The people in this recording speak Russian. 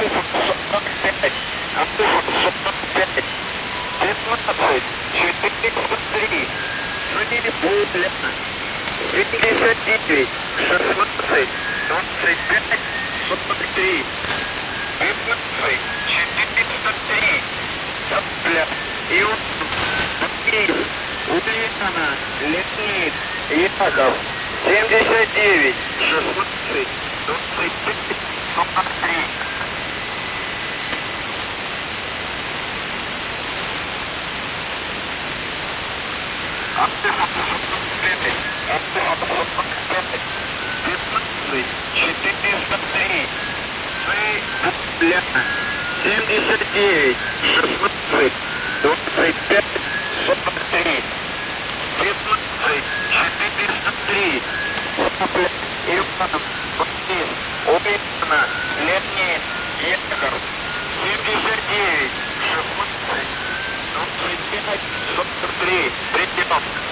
Антыфа 45, Антыфа 45, 15, 403, Шагили Пуля, 79, 16, 25, 43, 15, 403, Топля, Ион, Макеев, Ульяна, Леонид, Яков, 79, 16, 25, 43. Антыфа 45, Антыфа 45, 15, 403, Пуля, 79, 16, 25, 43, 15, 403, Топля, Ион, Макеев, Ульяна, Леонид, Яков, 79, 16, 25, 43, 3.